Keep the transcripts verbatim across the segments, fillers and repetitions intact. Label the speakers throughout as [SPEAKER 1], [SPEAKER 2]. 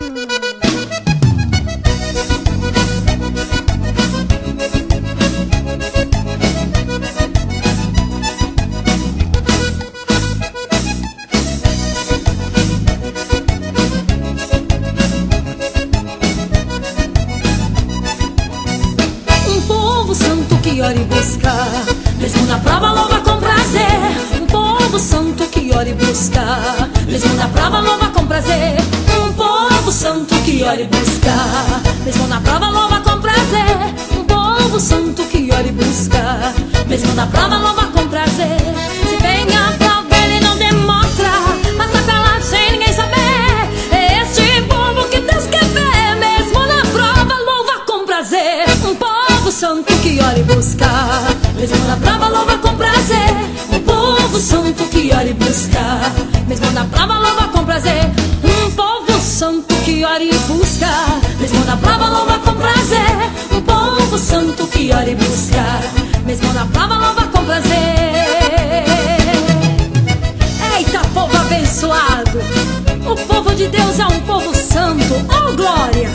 [SPEAKER 1] Que ora e busca, mesmo na prova louva com prazer. Um povo santo que ora e busca, mesmo na prova louva com prazer. Um povo santo que ora e busca, mesmo na prova louva com prazer. Um povo santo que ora e busca, mesmo na prova louva com prazer. Se vem a prova ele não demonstra, passa calado sem ninguém saber. É este povo que Deus quer ver, mesmo na prova louva com prazer. Um povo santo que ora e busca, mesmo na prova louva com prazer. Um povo santo que ora e busca, mesmo na prova louva com prazer. Um povo santo que ora e busca, mesmo na prova louva com prazer. Um povo santo que ora e busca, mesmo na prova louva com prazer. Eita, povo abençoado, o povo de Deus é um povo santo. Oh, glória!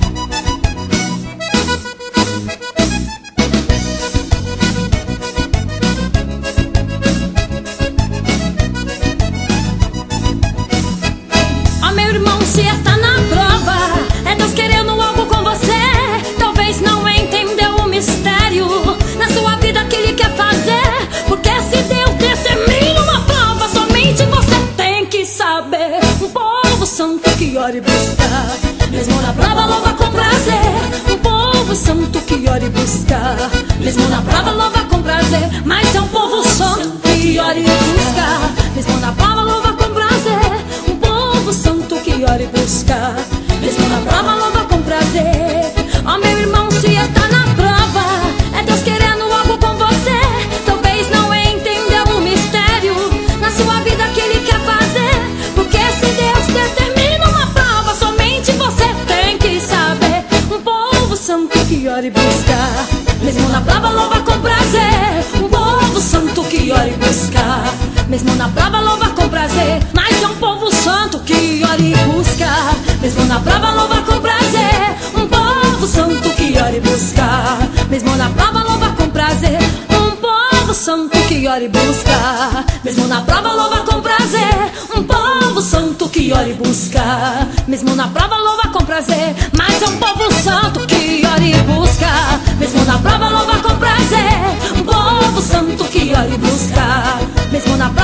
[SPEAKER 1] Se está na prova, é Deus querendo algo com você. Talvez não entendeu o mistério na sua vida que Ele quer fazer. Porque se Deus determina uma prova, somente você tem que saber. Um povo santo que ora e busca, mesmo na prova louva com prazer. Um povo santo que ora e busca, mesmo na prova louva com prazer. Mas é um povo santo que ora e busca, mesmo na prova louva com prazer. Um povo santo que ora e busca, mesmo na prova louva com prazer. Ó, meu irmão, se está na prova, é Deus querendo algo com você. Talvez não entendeu o mistério na sua vida que Ele quer fazer. Porque se Deus determina uma prova, somente você tem que saber. Um povo santo que ora e busca, mesmo na prova louva com prazer. Um povo santo que ora e busca, mesmo na prova louva com prazer. Mas é um povo santo que ora e busca, mesmo na prova louva com prazer. Um povo santo que ora e busca, mesmo na prova louva com prazer. Um povo santo que ora e busca, mesmo na prova louva com prazer. Um povo santo que ora e busca, mesmo na prova louva com prazer. Mas é um povo santo que ora e busca, mesmo na prova louva com prazer. Um povo santo que ora e busca, mesmo na prova